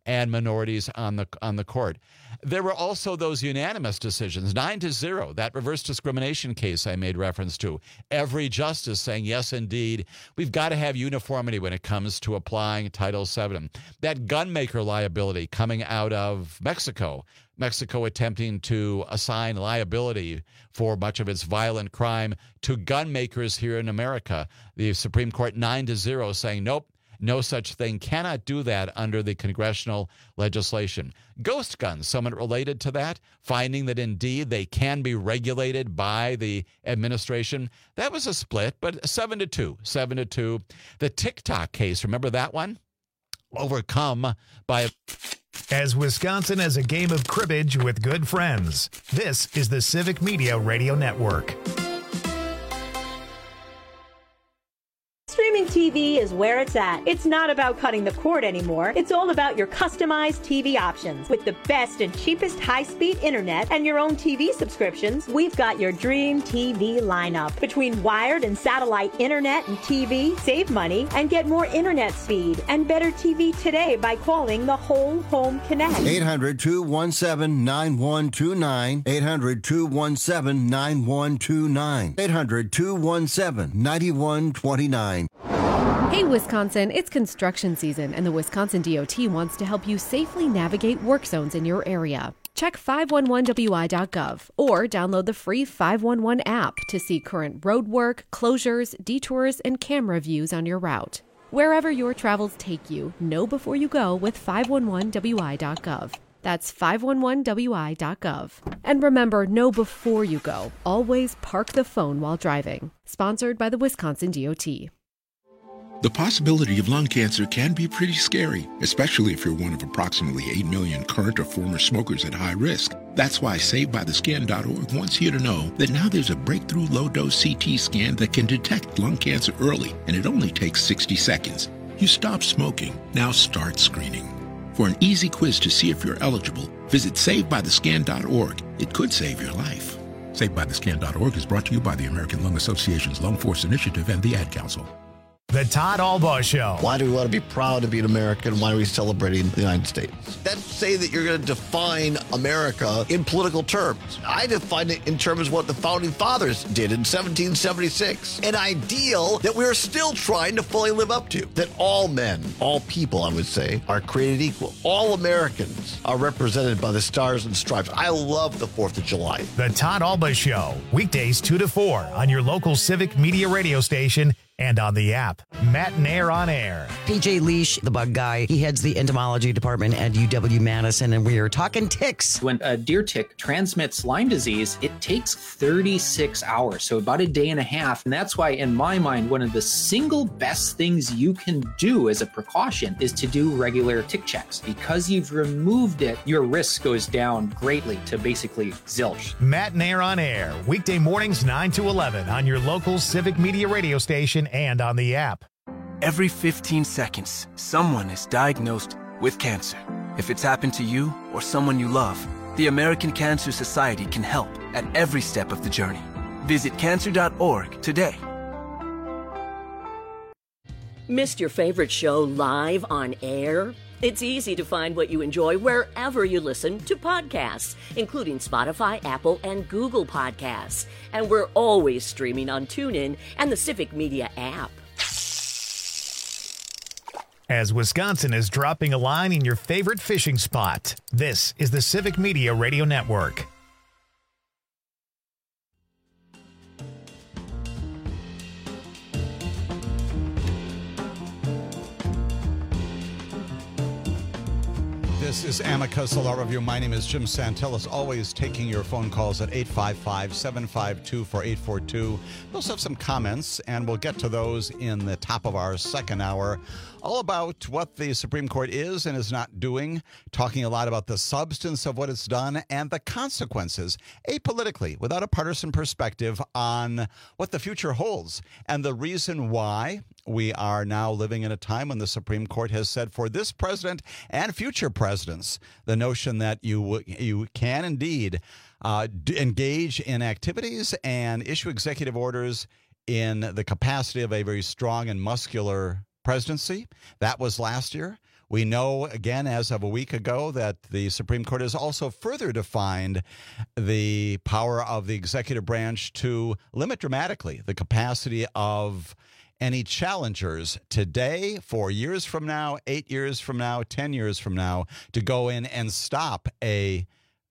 and minorities on the on the court. There were also those unanimous decisions, nine to zero, that reverse discrimination case I made reference to. Every justice saying, yes, indeed, we've got to have uniformity when it comes to applying Title seven. That gunmaker liability coming out of Mexico, Mexico attempting to assign liability for much of its violent crime to gun makers here in America. The Supreme Court nine to zero saying, nope, no such thing, cannot do that under the congressional legislation. Ghost guns, somewhat related to that, finding that indeed they can be regulated by the administration. That was a split, but seven to two, seven to two. The TikTok case, remember that one? Overcome by... As Wisconsin has a game of cribbage with good friends, this is the Civic Media Radio Network. Streaming T V is where it's at. It's not about cutting the cord anymore. It's all about your customized T V options. With the best and cheapest high-speed internet and your own T V subscriptions, we've got your dream T V lineup. Between wired and satellite internet and T V, save money and get more internet speed and better T V today by calling the Whole Home Connect. eight hundred, two one seven, nine one two nine. eight hundred, two one seven, nine one two nine. eight hundred, two one seven, nine one two nine. Hey Wisconsin, it's construction season and the Wisconsin D O T wants to help you safely navigate work zones in your area. Check five one one W I dot gov or download the free five one one app to see current road work, closures, detours, and camera views on your route. Wherever your travels take you, know before you go with five one one W I dot gov. That's five one one W I dot gov. And remember, know before you go. Always park the phone while driving. Sponsored by the Wisconsin D O T. The possibility of lung cancer can be pretty scary, especially if you're one of approximately eight million current or former smokers at high risk. That's why Save By The Scan dot org wants you to know that now there's a breakthrough low-dose C T scan that can detect lung cancer early, and it only takes sixty seconds. You stop smoking, now start screening. For an easy quiz to see if you're eligible, visit Save By The Scan dot org. It could save your life. Save By The Scan dot org is brought to you by the American Lung Association's Lung Force Initiative and the Ad Council. The Todd Albaugh Show. Why do we want to be proud to be an American? Why are we celebrating the United States? That's say that you're going to define America in political terms. I define it in terms of what the Founding Fathers did in seventeen seventy-six. An ideal that we're still trying to fully live up to. That all men, all people, I would say, are created equal. All Americans are represented by the stars and stripes. I love the fourth of July. The Todd Albaugh Show. Weekdays two to four on your local Civic Media radio station and on the app. Matt Nair on air. P J Leash, the bug guy, he heads the entomology department at U W-Madison, and we are talking ticks. When a deer tick transmits Lyme disease, it takes thirty-six hours, so about a day and a half. And that's why, in my mind, one of the single best things you can do as a precaution is to do regular tick checks. Because you've removed it, your risk goes down greatly to basically zilch. Matt Nair on air. Weekday mornings nine to eleven on your local Civic Media radio station and on the app. Every fifteen seconds, someone is diagnosed with cancer. If it's happened to you or someone you love, the American Cancer Society can help at every step of the journey. Visit cancer dot org today. Missed your favorite show live on air? It's easy to find what you enjoy wherever you listen to podcasts, including Spotify, Apple, and Google Podcasts. And we're always streaming on TuneIn and the Civic Media app. As Wisconsin is dropping a line in your favorite fishing spot, this is the Civic Media Radio Network. This is Amicus, a law review. My name is Jim Santel. As always, taking your phone calls at eight five five, seven five two, four eight four two. We also have some comments, and we'll get to those in the top of our second hour. All about what the Supreme Court is and is not doing, talking a lot about the substance of what it's done and the consequences, apolitically, without a partisan perspective on what the future holds and the reason why we are now living in a time when the Supreme Court has said for this president and future presidents, the notion that you you can indeed uh, engage in activities and issue executive orders in the capacity of a very strong and muscular presidency. That was last year. We know, again, as of a week ago, that the Supreme Court has also further defined the power of the executive branch to limit dramatically the capacity of any challengers today, four years from now, eight years from now, ten years from now, to go in and stop a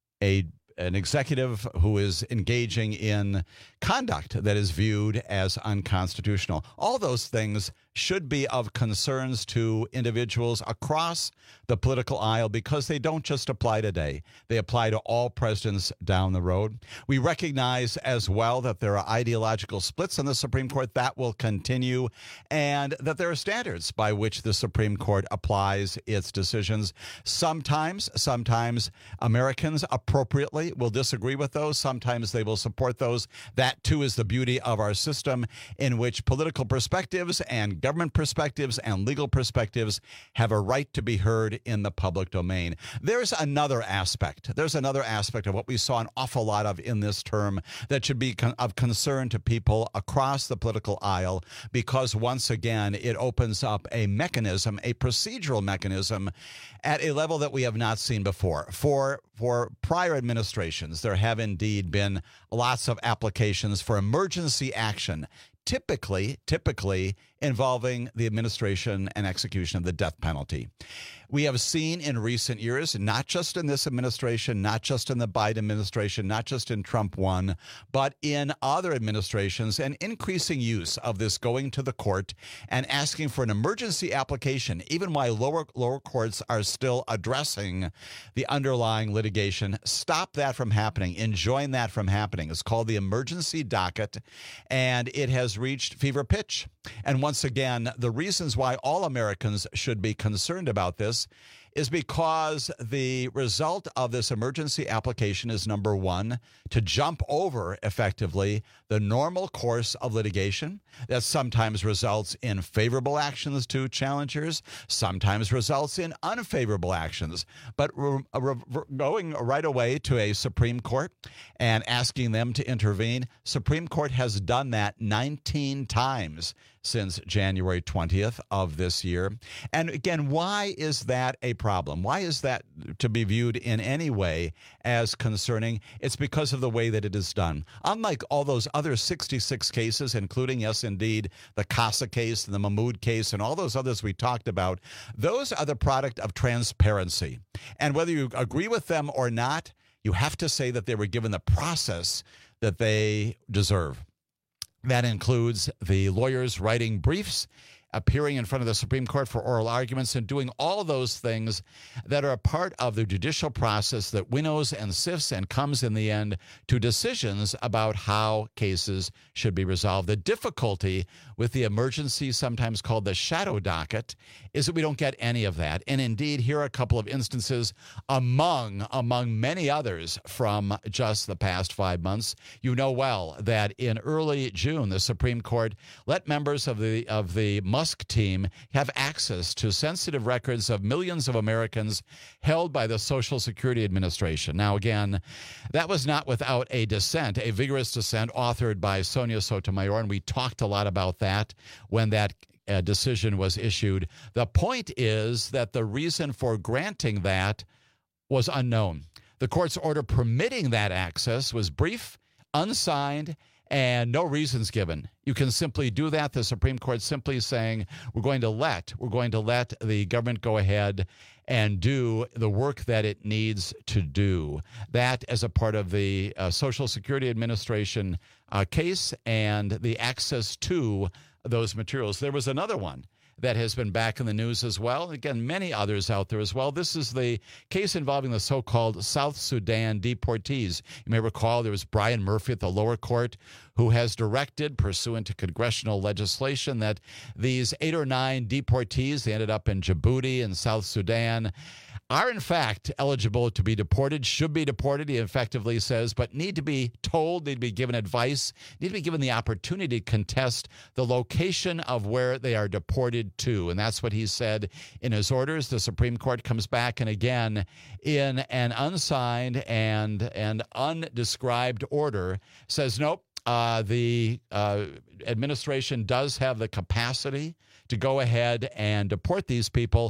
a an executive who is engaging in conduct that is viewed as unconstitutional. All those things should be of concerns to individuals across the political aisle because they don't just apply today. They apply to all presidents down the road. We recognize as well that there are ideological splits in the Supreme Court that will continue, and that there are standards by which the Supreme Court applies its decisions. Sometimes, sometimes Americans appropriately will disagree with those. Sometimes they will support those. That, too, is the beauty of our system, in which political perspectives and government perspectives and legal perspectives have a right to be heard in the public domain. There's another aspect. There's another aspect of what we saw an awful lot of in this term that should be con- of concern to people across the political aisle, because once again, it opens up a mechanism, a procedural mechanism at a level that we have not seen before. For, for prior administrations, there have indeed been lots of applications for emergency action, typically, typically involving the administration and execution of the death penalty. We have seen in recent years, not just in this administration, not just in the Biden administration, not just in Trump one, but in other administrations, an increasing use of this going to the court and asking for an emergency application, even while lower lower courts are still addressing the underlying litigation. Stop that from happening. Enjoin that from happening. It's called the emergency docket, and it has reached fever pitch. And once again, the reasons why all Americans should be concerned about this is because the result of this emergency application is, number one, to jump over effectively the normal course of litigation that sometimes results in favorable actions to challengers, sometimes results in unfavorable actions. But re- re- going right away to a Supreme Court and asking them to intervene, Supreme Court has done that nineteen times since January twentieth of this year. And again, why is that a problem? Why is that to be viewed in any way as concerning? It's because of the way that it is done. Unlike all those other sixty-six cases, including, yes, indeed, the Casa case and the Mahmoud case and all those others we talked about, those are the product of transparency. And whether you agree with them or not, you have to say that they were given the process that they deserve. That includes the lawyers writing briefs, appearing in front of the Supreme Court for oral arguments, and doing all those things that are a part of the judicial process that winnows and sifts and comes in the end to decisions about how cases should be resolved. The difficulty with the emergency, sometimes called the shadow docket, is that we don't get any of that. And indeed, here are a couple of instances among, among many others from just the past five months. You know well that in early June, the Supreme Court let members of the of the Musk team have access to sensitive records of millions of Americans held by the Social Security Administration. Now, again, that was not without a dissent, a vigorous dissent authored by Sonia Sotomayor, and we talked a lot about that when that uh, decision was issued. The point is that the reason for granting that was unknown. The court's order permitting that access was brief, unsigned, and no reasons given. You can simply do that. The Supreme Court simply saying, we're going to let, we're going to let the government go ahead and do the work that it needs to do. That as a part of the uh, Social Security Administration uh, case and the access to those materials. There was another one that has been back in the news as well. Again, many others out there as well. This is the case involving the so-called South Sudan deportees. You may recall there was Brian Murphy at the lower court who has directed, pursuant to congressional legislation, that these eight or nine deportees, they ended up in Djibouti and South Sudan, are in fact eligible to be deported, should be deported, he effectively says, but need to be told, need to be given advice, need to be given the opportunity to contest the location of where they are deported to. And that's what he said in his orders. The Supreme Court comes back and again, in an unsigned and, and undescribed order, says, nope, uh, the uh, administration does have the capacity to go ahead and deport these people,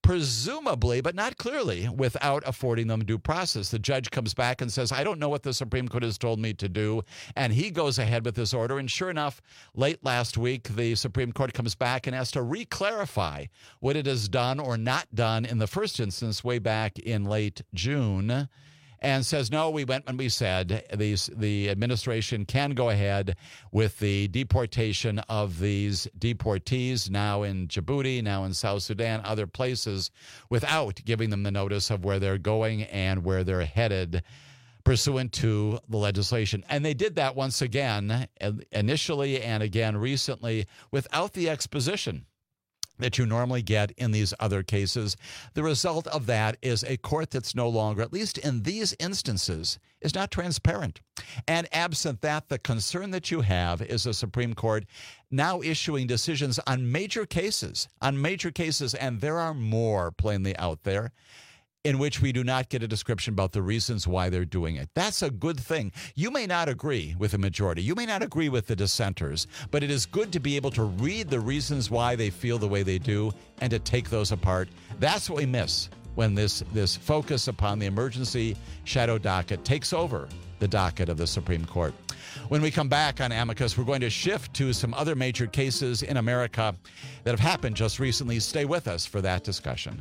presumably, but not clearly, without affording them due process. The judge comes back and says, I don't know what the Supreme Court has told me to do, and he goes ahead with this order. And sure enough, late last week, the Supreme Court comes back and has to re-clarify what it has done or not done in the first instance way back in late June, and says, no, we went when we said these, the administration can go ahead with the deportation of these deportees now in Djibouti, now in South Sudan, other places, without giving them the notice of where they're going and where they're headed pursuant to the legislation. And they did that once again, initially and again recently, without the exposition that you normally get in these other cases. The result of that is a court that's no longer, at least in these instances, is not transparent. And absent that, the concern that you have is the Supreme Court now issuing decisions on major cases, on major cases, and there are more plainly out there, in which we do not get a description about the reasons why they're doing it. That's a good thing. You may not agree with the majority. You may not agree with the dissenters, but it is good to be able to read the reasons why they feel the way they do and to take those apart. That's what we miss when this, this focus upon the emergency shadow docket takes over the docket of the Supreme Court. When we come back on Amicus, we're going to shift to some other major cases in America that have happened just recently. Stay with us for that discussion.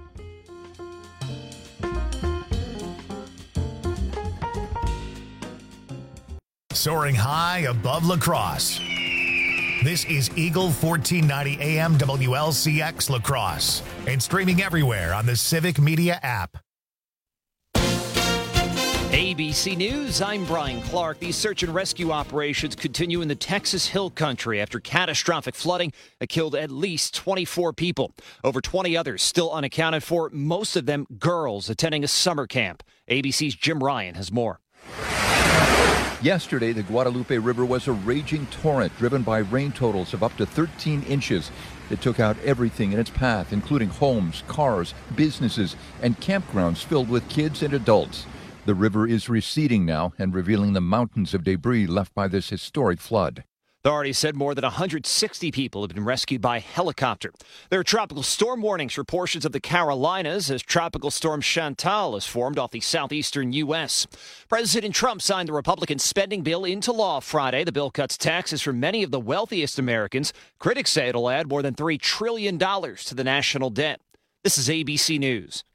Soaring high above La Crosse. This is Eagle fourteen ninety A M W L C X La Crosse and streaming everywhere on the Civic Media app. A B C News, I'm Brian Clark. These search and rescue operations continue in the Texas Hill Country after catastrophic flooding that killed at least twenty-four people. Over twenty others still unaccounted for, most of them girls attending a summer camp. A B C's Jim Ryan has more. Yesterday, the Guadalupe River was a raging torrent driven by rain totals of up to thirteen inches. It took out everything in its path, including homes, cars, businesses, and campgrounds filled with kids and adults. The river is receding now and revealing the mountains of debris left by this historic flood. Authorities said more than one hundred sixty people have been rescued by helicopter. There are tropical storm warnings for portions of the Carolinas as Tropical Storm Chantal has formed off the southeastern U S. President Trump signed the Republican spending bill into law Friday. The bill cuts taxes for many of the wealthiest Americans. Critics say it'll add more than three trillion dollars to the national debt. This is A B C News.